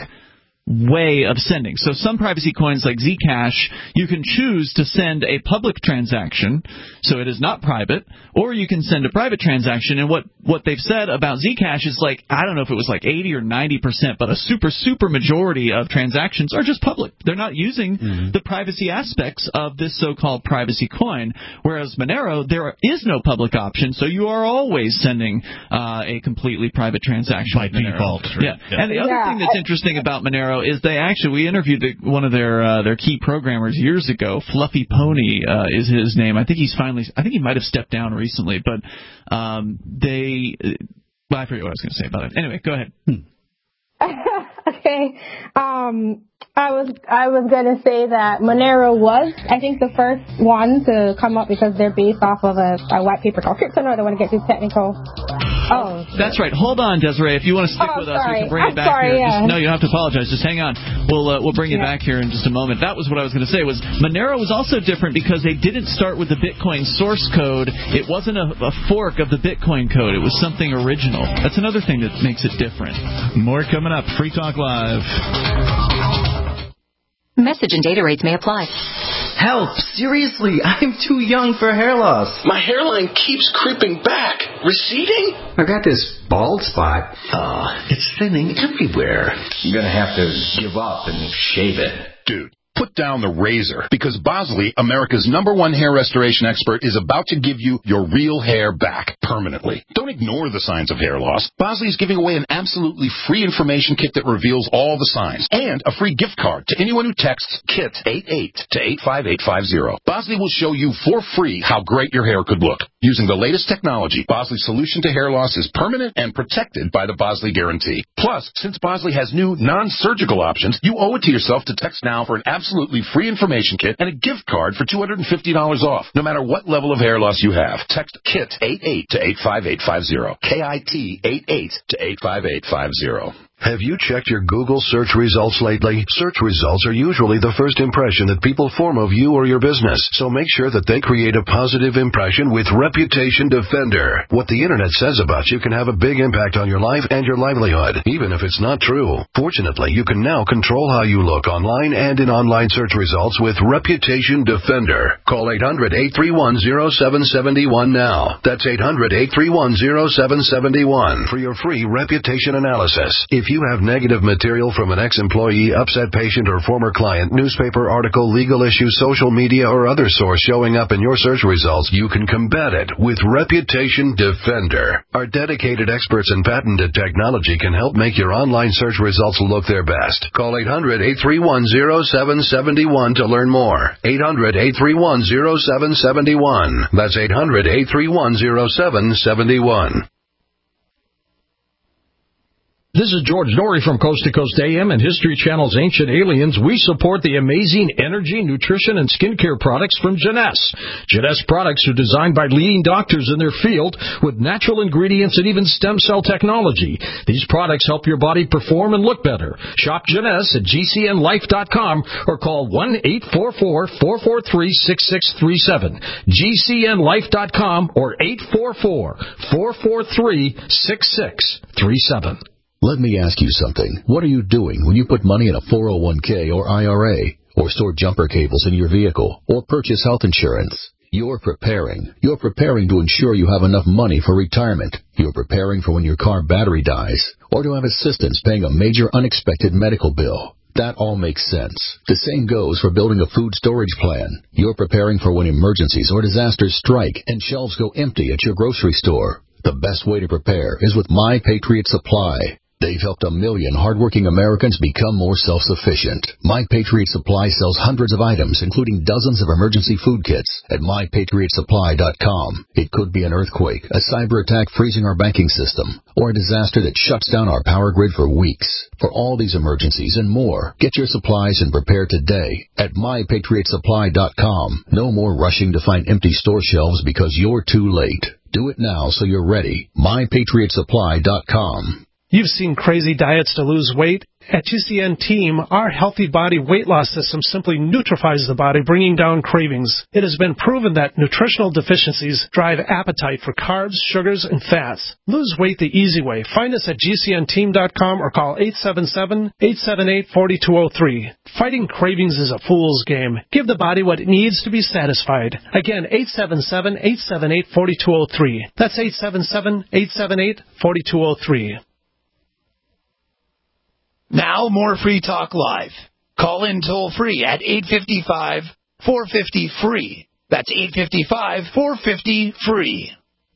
way of sending. So some privacy coins like Zcash, you can choose to send a public transaction, so it is not private, or you can send a private transaction. And what, what they've said about Zcash is like, I don't know if it was like eighty or ninety percent, but a super, super majority of transactions are just public. They're not using mm-hmm. the privacy aspects of this so-called privacy coin. Whereas Monero, there is no public option, so you are always sending uh, a completely private transaction. By default. Right? Yeah. yeah. And the other yeah. thing that's interesting about Monero is they actually, we interviewed the, one of their uh, their key programmers years ago. Fluffy Pony uh, is his name. I think he's finally, I think he might have stepped down recently, but um, they, well, I forget what I was going to say about it. Anyway, go ahead. Hmm. okay. Um, I was I was going to say that Monero was, I think, the first one to come up, because they're based off of a, a white paper called Cryptonote. I don't want to get too technical. Oh, that's right. Hold on, Desiree. If you want to stick oh, with us, sorry. we can bring I'm you back sorry, here. Yeah. Just, no, you don't have to apologize. Just hang on. We'll uh, we'll bring you yeah. back here in just a moment. That was what I was going to say. Was Monero was also different because they didn't start with the Bitcoin source code. It wasn't a, a fork of the Bitcoin code. It was something original. That's another thing that makes it different. More coming up. Free Talk Live. Message and data rates may apply. Help! Seriously, I'm too young for hair loss. My hairline keeps creeping back. Receding? I got this bald spot. Uh, it's thinning everywhere. I'm gonna have to give up and shave it. Dude, put down the razor, because Bosley, America's number one hair restoration expert, is about to give you your real hair back permanently. Don't ignore the signs of hair loss. Bosley is giving away an absolutely free information kit that reveals all the signs, and a free gift card to anyone who texts KIT eighty-eight to eight five eight five zero. Bosley will show you for free how great your hair could look. Using the latest technology, Bosley's solution to hair loss is permanent and protected by the Bosley Guarantee. Plus, since Bosley has new non-surgical options, you owe it to yourself to text now for an absolutely free information kit and a gift card for two hundred fifty dollars off, no matter what level of hair loss you have. Text KIT eighty-eight to eight five eight five zero. K I T eighty-eight to eight five eight five zero. Have you checked your Google search results lately? Search results are usually the first impression that people form of you or your business, so make sure that they create a positive impression with Reputation Defender. What the internet says about you can have a big impact on your life and your livelihood, even if it's not true. Fortunately, you can now control how you look online and in online search results with Reputation Defender. Call eight hundred, eight three one, zero seven seven one now. That's eight hundred, eight three one, zero seven seven one for your free reputation analysis. If If you have negative material from an ex-employee, upset patient, or former client, newspaper article, legal issue, social media, or other source showing up in your search results, you can combat it with Reputation Defender. Our dedicated experts in patented technology can help make your online search results look their best. Call eight hundred, eight three one, zero seven seven one to learn more. eight hundred, eight three one, zero seven seven one. That's eight hundred, eight three one, zero seven seven one. This is George Norrie from Coast to Coast A M and History Channel's Ancient Aliens. We support the amazing energy, nutrition, and skincare products from Jeunesse. Jeunesse products are designed by leading doctors in their field with natural ingredients and even stem cell technology. These products help your body perform and look better. Shop Jeunesse at G C N life dot com or call one eight four four, four four three, six six three seven. G C N life dot com or eight four four, four four three, six six three seven. Let me ask you something. What are you doing when you put money in a four oh one k or I R A, or store jumper cables in your vehicle, or purchase health insurance? You're preparing. You're preparing to ensure you have enough money for retirement. You're preparing for when your car battery dies, or to have assistance paying a major unexpected medical bill. That all makes sense. The same goes for building a food storage plan. You're preparing for when emergencies or disasters strike and shelves go empty at your grocery store. The best way to prepare is with My Patriot Supply. They've helped a million hardworking Americans become more self-sufficient. My Patriot Supply sells hundreds of items, including dozens of emergency food kits, at my patriot supply dot com. It could be an earthquake, a cyber attack freezing our banking system, or a disaster that shuts down our power grid for weeks. For all these emergencies and more, get your supplies and prepare today at my patriot supply dot com. No more rushing to find empty store shelves because you're too late. Do it now so you're ready. my patriot supply dot com. You've seen crazy diets to lose weight. At G C N Team, our Healthy Body Weight Loss System simply neutralizes the body, bringing down cravings. It has been proven that nutritional deficiencies drive appetite for carbs, sugars, and fats. Lose weight the easy way. Find us at G C N team dot com or call eight seven seven, eight seven eight, four two zero three. Fighting cravings is a fool's game. Give the body what it needs to be satisfied. Again, eight seven seven, eight seven eight, four two zero three. That's eight seven seven, eight seven eight, four two zero three. Now more Free Talk Live. Call in toll free at eight five five, four five zero, free. That's eight five five, four five zero, free.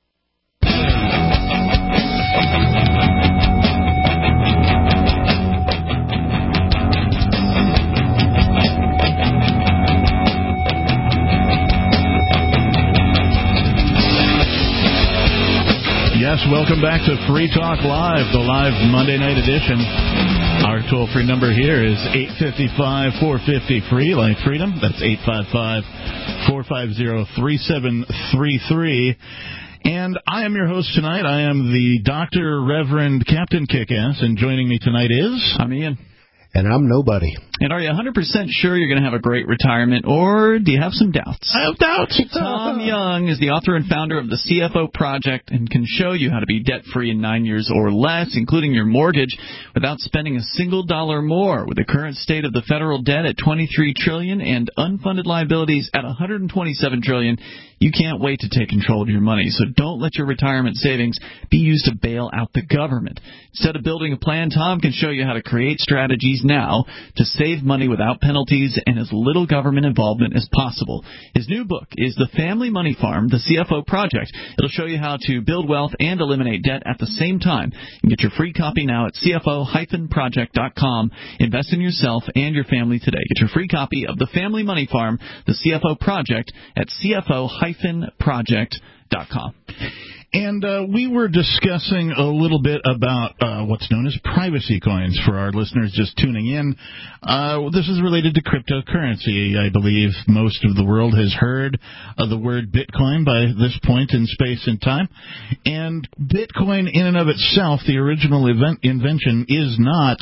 Yes, welcome back to Free Talk Live, the live Monday night edition. Our toll-free number here is eight five five, four five zero, free, like freedom. That's eight five five, four five zero, three seven three three. And I am your host tonight. I am the Doctor Reverend Captain Kickass, and joining me tonight is... I'm Ian. And I'm nobody. And are you one hundred percent sure you're going to have a great retirement, or do you have some doubts? I have doubts. Tom Young is the author and founder of the C F O Project and can show you how to be debt-free in nine years or less, including your mortgage, without spending a single dollar more. With the current state of the federal debt at twenty-three trillion dollars and unfunded liabilities at one hundred twenty-seven trillion dollars, you can't wait to take control of your money. So don't let your retirement savings be used to bail out the government. Instead of building a plan, Tom can show you how to create strategies now to save money without penalties and as little government involvement as possible. His new book is The Family Money Farm, the C F O Project. It'll show you how to build wealth and eliminate debt at the same time. You can get your free copy now at C F O project dot com. Invest in yourself and your family today. Get your free copy of The Family Money Farm, the C F O Project, at C F O project dot com. And uh, we were discussing a little bit about uh, what's known as privacy coins for our listeners just tuning in. Uh, this is related to cryptocurrency. I believe most of the world has heard of the word Bitcoin by this point in space and time. And Bitcoin in and of itself, the original event invention, is not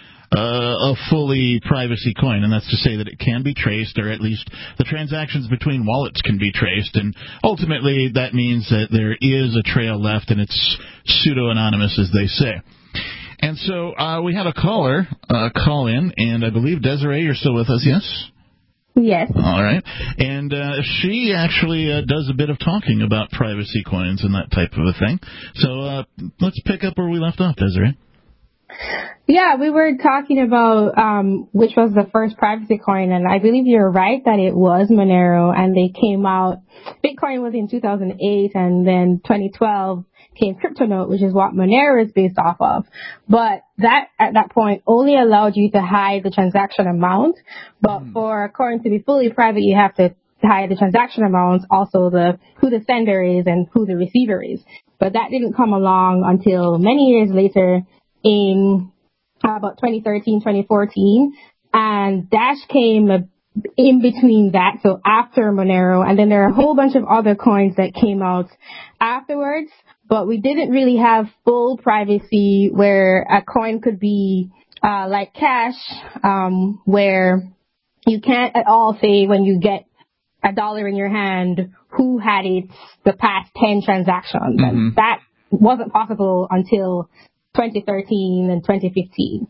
Uh, a fully privacy coin, and that's to say that it can be traced, or at least the transactions between wallets can be traced, and ultimately that means that there is a trail left, and it's pseudo-anonymous, as they say. And so uh, we had a caller uh, call in, and I believe, Desiree, you're still with us, yes? Yes. All right. And uh, she actually uh, does a bit of talking about privacy coins and that type of a thing. So uh, let's pick up where we left off, Desiree. Yeah, we were talking about um, which was the first privacy coin, and I believe you're right that it was Monero, and they came out. Bitcoin was in two thousand eight, and then twenty twelve came CryptoNote, which is what Monero is based off of. But that, at that point, only allowed you to hide the transaction amount. But mm. for a coin to be fully private, you have to hide the transaction amounts, also the who the sender is and who the receiver is. But that didn't come along until many years later, in uh, about twenty thirteen, twenty fourteen, and Dash came in between that, so after Monero, and then there are a whole bunch of other coins that came out afterwards, but we didn't really have full privacy where a coin could be uh, like Cash, um, where you can't at all say when you get a dollar in your hand who had it the past ten transactions. Mm-hmm. And that wasn't possible until twenty thirteen and twenty fifteen.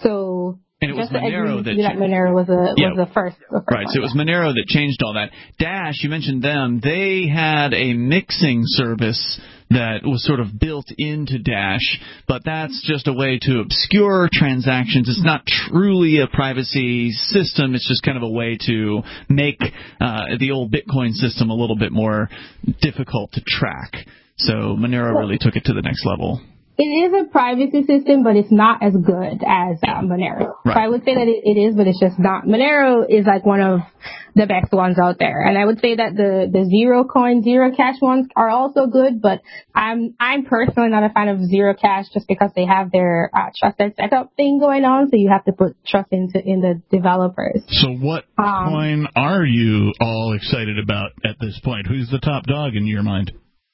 So and it was Monero that, that Monero was a yeah, was the first, the first right. one, So it was Monero that changed all that. Dash, you mentioned them. They had a mixing service that was sort of built into Dash, but that's just a way to obscure transactions. It's not truly a privacy system. It's just kind of a way to make uh, the old Bitcoin system a little bit more difficult to track. So Monero really took it to the next level. It is a privacy system, but it's not as good as uh, Monero. Right. So I would say that it, it is, but it's just not. Monero is like one of the best ones out there. And I would say that the, the zero coin, zero cash ones are also good, but I'm, I'm personally not a fan of zero cash just because they have their uh, trusted setup thing going on. So you have to put trust into, in the developers. So what um, coin are you all excited about at this point? Who's the top dog in your mind?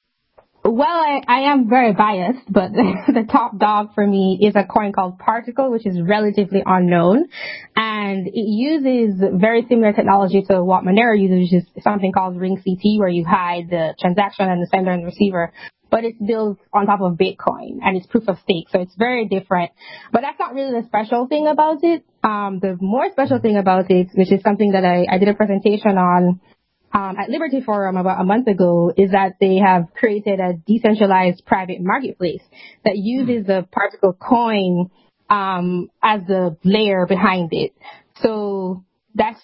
Well, I, I am very biased, but the top dog for me is a coin called Particle, which is relatively unknown. And it uses very similar technology to what Monero uses, which is something called Ring C T, where you hide the transaction and the sender and the receiver. But it's built on top of Bitcoin, and it's proof of stake, so it's very different. But that's not really the special thing about it. Um, the more special thing about it, which is something that I, I did a presentation on, Um, at Liberty Forum about a month ago, is that they have created a decentralized private marketplace that uses the Particle coin um, as the layer behind it. So that's,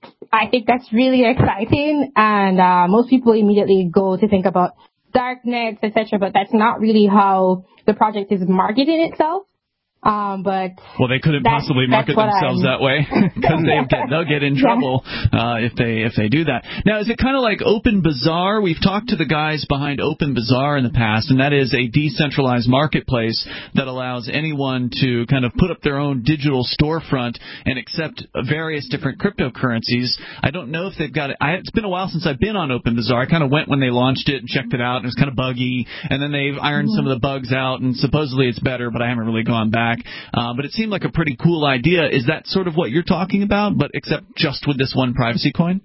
I think that's really exciting, and uh, most people immediately go to think about darknets, et cetera, but that's not really how the project is marketing itself. Um, but well, they couldn't possibly market themselves I'm... that way because they get they'll get in trouble yeah. uh, if they if they do that. Now, is it kind of like Open Bazaar? We've talked to the guys behind Open Bazaar in the past, and that is a decentralized marketplace that allows anyone to kind of put up their own digital storefront and accept various different cryptocurrencies. I don't know if they've got it. I, it's been a while since I've been on Open Bazaar. I kind of went when they launched it and checked it out, and it was kind of buggy. And then they've ironed mm-hmm. some of the bugs out, and supposedly it's better, but I haven't really gone back. Uh, but it seemed like a pretty cool idea. Is that sort of what you're talking about, but except just with this one privacy coin?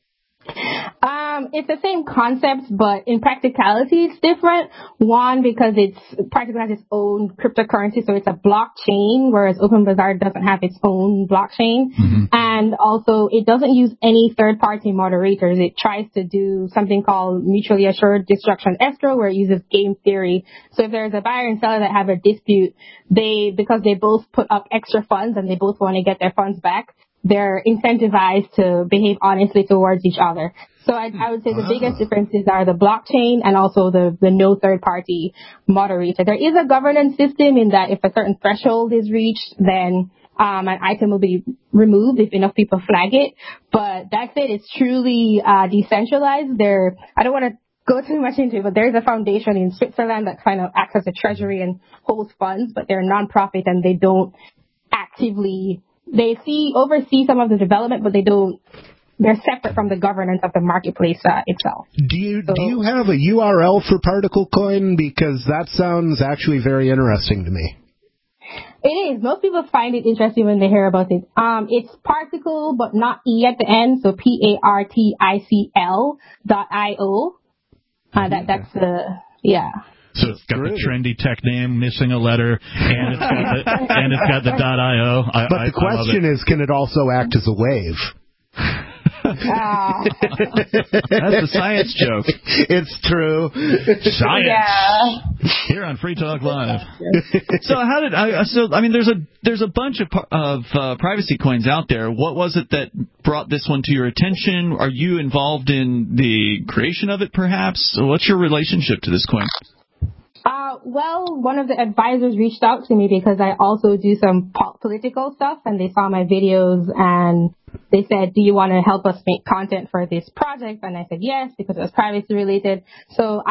Um, it's the same concept, but in practicality it's different. One, because it's Particle has its own cryptocurrency, so it's a blockchain, whereas Open Bazaar doesn't have its own blockchain. Mm-hmm. And also, it doesn't use any third-party moderators. It tries to do something called mutually assured destruction escrow, where it uses game theory. So if there's a buyer and seller that have a dispute, they, because they both put up extra funds and they both want to get their funds back, they're incentivized to behave honestly towards each other. So I, I would say the biggest differences are the blockchain and also the, the no third-party moderator. There is a governance system in that if a certain threshold is reached, then um, an item will be removed if enough people flag it. But that's it. It's truly uh, decentralized. There, I don't want to go too much into it, but there's a foundation in Switzerland that kind of acts as a treasury and holds funds, but they're a non-profit and they don't actively... They see oversee some of the development, but they don't. They're separate from the governance of the marketplace uh, itself. Do you so, do you have a U R L for Particle Coin? Because that sounds actually very interesting to me. It is. Most people find it interesting when they hear about it. Um, it's Particle, but not E at the end, so P A R T I C L dot I O. Uh, that that's the yeah. So it's got the trendy tech name, missing a letter, and it's got the, and it's got the .io. I, but I, the question is, can it also act as a wave? Uh, That's a science joke. It's true. Science. Yeah. Here on Free Talk Live. So how did I? So I mean, there's a there's a bunch of of uh, privacy coins out there. What was it that brought this one to your attention? Are you involved in the creation of it, perhaps? What's your relationship to this coin? Uh, well, one of the advisors reached out to me because I also do some po- political stuff, and they saw my videos and they said, do you want to help us make content for this project? And I said yes, because it was privacy related. So I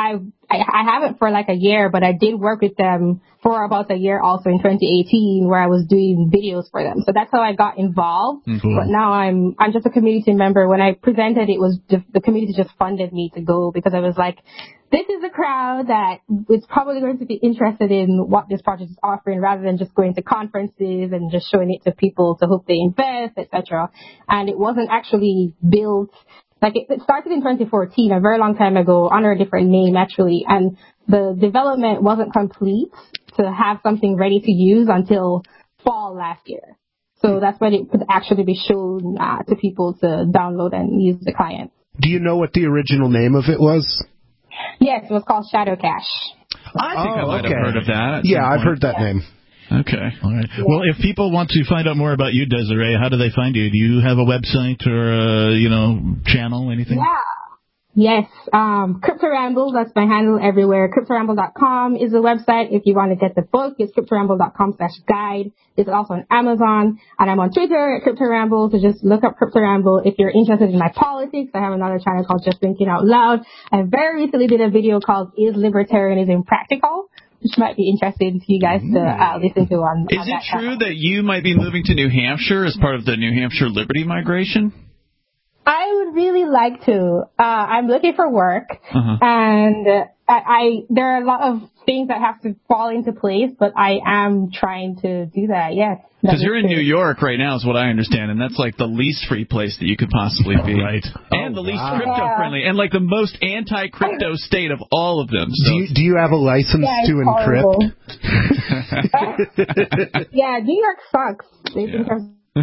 I, I haven't for like a year, but I did work with them for about a year also in twenty eighteen where I was doing videos for them. So that's how I got involved. Mm-hmm. But now I'm I'm just a community member. When I presented, it was just, the community just funded me to go because I was like, this is a crowd that is probably going to be interested in what this project is offering rather than just going to conferences and just showing it to people to hope they invest, et cetera. And it wasn't actually built. Like, it, it started in twenty fourteen, a very long time ago, under a different name, actually. And the development wasn't complete to have something ready to use until fall last year. So that's when it could actually be shown uh, to people to download and use the client. Do you know what the original name of it was? Yes, it was called Shadow Cash. I think oh, I might okay. have heard of that. Yeah, I've heard that yeah. name. Okay. All right. Yeah. Well, if people want to find out more about you, Desiree, how do they find you? Do you have a website or a, you know, channel, anything? Yeah. Yes. Um, CryptoRamble, that's my handle everywhere. CryptoRamble dot com is the website. If you want to get the book, it's CryptoRamble dot com slash guide. It's also on Amazon. And I'm on Twitter at CryptoRamble, so just look up CryptoRamble. If you're interested in my politics, I have another channel called Just Thinking Out Loud. I very recently did a video called Is Libertarianism Practical? Which might be interesting to you guys to uh, listen to on, Is on it that true channel. that you might be moving to New Hampshire as part of the New Hampshire Liberty migration? I would really like to. Uh, I'm looking for work, uh-huh. and uh, I, I there are a lot of things that have to fall into place, but I am trying to do that, yes. Because you're in New York right now is what I understand, and that's like the least free place that you could possibly be. Right. And oh, the least wow. crypto-friendly, and like the most anti-crypto state of all of them. So. Do, you, do you have a license yeah, to encrypt? Yeah, New York sucks. Yeah.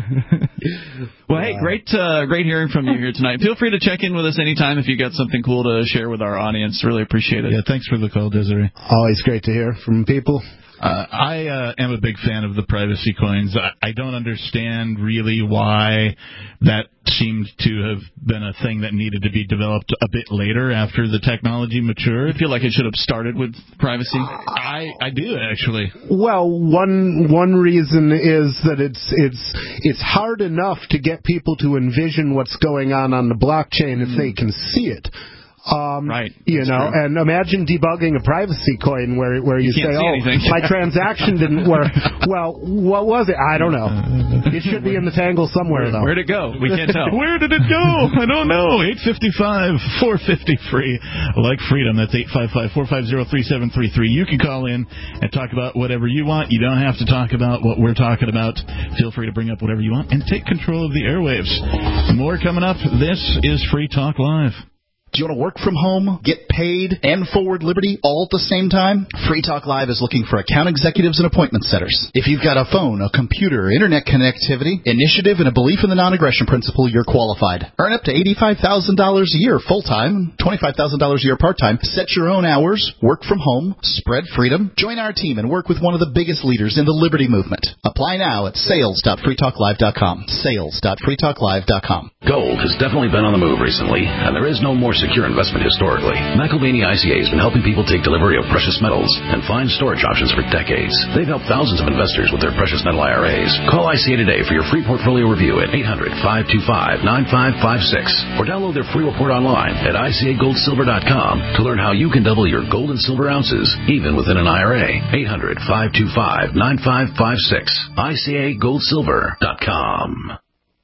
Well, hey, great uh, great hearing from you here tonight. Feel free to check in with us anytime if you got something cool to share with our audience. Really appreciate it. Yeah, thanks for the call, Desiree. Always great to hear from people. Uh, I uh, am a big fan of the privacy coins. I, I don't understand really why that seemed to have been a thing that needed to be developed a bit later after the technology matured. I feel like it should have started with privacy. I, I do, actually. Well, one one reason is that it's it's it's hard enough to get people to envision what's going on on the blockchain if mm. they can see it. Um, right. You know, true. And imagine debugging a privacy coin where where you, you say, oh, anything. my transaction didn't work. Well, what was it? I don't know. It should be in the tangle somewhere, though. Where'd it go? We can't tell. Where did it go? I don't know. eight five five, four five zero, free. Like freedom. That's eight five five, four five zero, three seven three three. You can call in and talk about whatever you want. You don't have to talk about what we're talking about. Feel free to bring up whatever you want and take control of the airwaves. More coming up. This is Free Talk Live. Do you want to work from home, get paid, and forward Liberty all at the same time? Free Talk Live is looking for account executives and appointment setters. If you've got a phone, a computer, internet connectivity, initiative, and a belief in the non-aggression principle, you're qualified. Earn up to eighty-five thousand dollars a year full-time, twenty-five thousand dollars a year part-time. Set your own hours, work from home, spread freedom. Join our team and work with one of the biggest leaders in the Liberty movement. Apply now at sales dot free talk live dot com. sales dot free talk live dot com. Gold has definitely been on the move recently, and there is no more secure investment historically. McElvaney I C A has been helping people take delivery of precious metals and find storage options for decades. They've helped thousands of investors with their precious metal I R As. Call I C A today for your free portfolio review at eight hundred, five two five, nine five five six or download their free report online at I C A gold silver dot com to learn how you can double your gold and silver ounces even within an I R A. eight hundred, five two five, nine five five six. I C A gold silver dot com.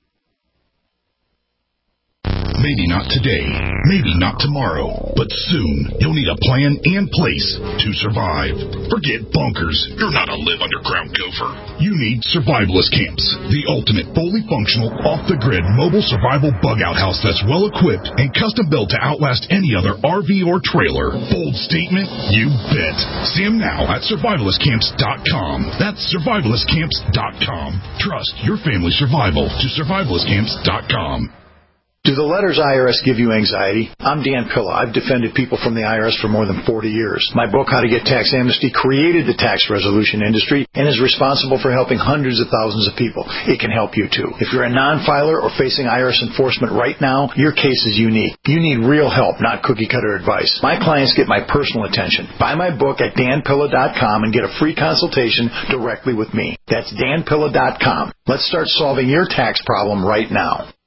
Maybe not today, maybe not tomorrow, but soon you'll need a plan and place to survive. Forget bunkers. You're not a live underground gopher. You need survivalist camps, the ultimate fully functional, off-the-grid mobile survival bug-out house that's well-equipped and custom-built to outlast any other R V or trailer. Bold statement? You bet. See them now at survivalist camps dot com. That's survivalist camps dot com. Trust your family's survival to survivalist camps dot com. Do the letters I R S give you anxiety? I'm Dan Pilla. I've defended people from the I R S for more than forty years. My book, How to Get Tax Amnesty, created the tax resolution industry and is responsible for helping hundreds of thousands of people. It can help you, too. If you're a non-filer or facing I R S enforcement right now, your case is unique. You need real help, not cookie-cutter advice. My clients get my personal attention. Buy my book at dan pilla dot com and get a free consultation directly with me. That's dan pilla dot com. Let's start solving your tax problem right now.